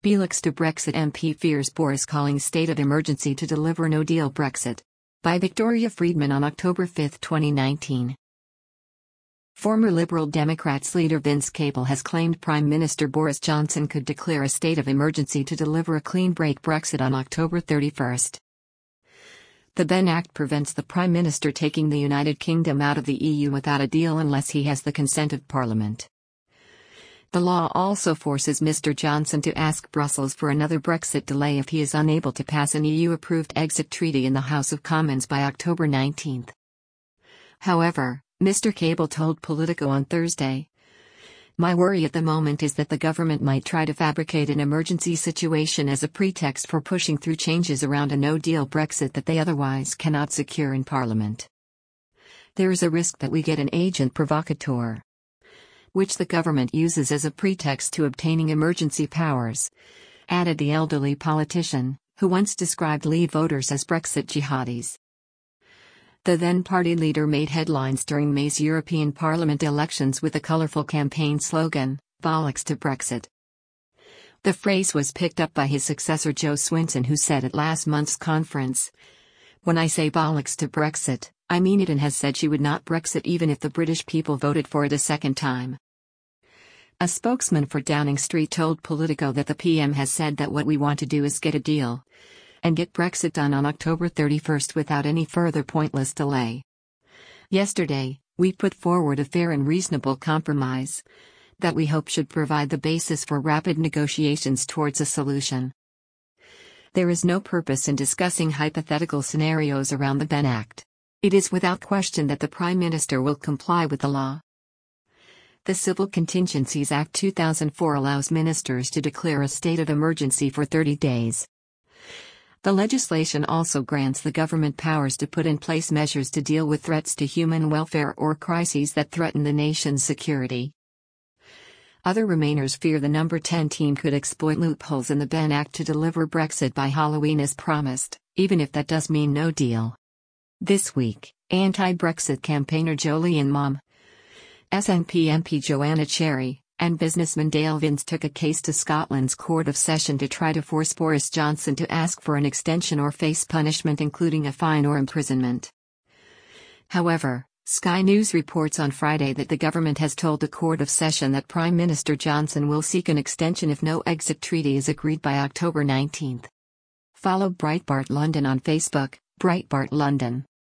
Felix de Brexit MP fears Boris calling state of emergency to deliver no-deal Brexit. By Victoria Friedman on October 5, 2019. Former Liberal Democrats leader Vince Cable has claimed Prime Minister Boris Johnson could declare a state of emergency to deliver a clean-break Brexit on October 31. The Benn Act prevents the Prime Minister taking the United Kingdom out of the EU without a deal unless he has the consent of Parliament. The law also forces Mr. Johnson to ask Brussels for another Brexit delay if he is unable to pass an EU-approved exit treaty in the House of Commons by October 19. However, Mr. Cable told Politico on Thursday, "My worry at the moment is that the government might try to fabricate an emergency situation as a pretext for pushing through changes around a no-deal Brexit that they otherwise cannot secure in Parliament. There is a risk that we get an agent provocateur, which the government uses as a pretext to obtaining emergency powers," added the elderly politician, who once described Leave voters as Brexit jihadis. The then party leader made headlines during May's European Parliament elections with a colourful campaign slogan, "Bollocks to Brexit." The phrase was picked up by his successor Jo Swinson, who said at last month's conference, "When I say bollocks to Brexit, I mean it," and has said she would not Brexit even if the British people voted for it a second time. A spokesman for Downing Street told Politico that the PM has said that what we want to do is get a deal and get Brexit done on October 31 without any further pointless delay. "Yesterday, we put forward a fair and reasonable compromise that we hope should provide the basis for rapid negotiations towards a solution. There is no purpose in discussing hypothetical scenarios around the Benn Act. It is without question that the Prime Minister will comply with the law." The Civil Contingencies Act 2004 allows ministers to declare a state of emergency for 30 days. The legislation also grants the government powers to put in place measures to deal with threats to human welfare or crises that threaten the nation's security. Other Remainers fear the Number 10 team could exploit loopholes in the Benn Act to deliver Brexit by Halloween as promised, even if that does mean no deal. This week, anti-Brexit campaigner Jolyon Mom, SNP MP Joanna Cherry, and businessman Dale Vince took a case to Scotland's Court of Session to try to force Boris Johnson to ask for an extension or face punishment, including a fine or imprisonment. However, Sky News reports on Friday that the government has told the Court of Session that Prime Minister Johnson will seek an extension if no exit treaty is agreed by October 19. Follow Breitbart London on Facebook, Breitbart London.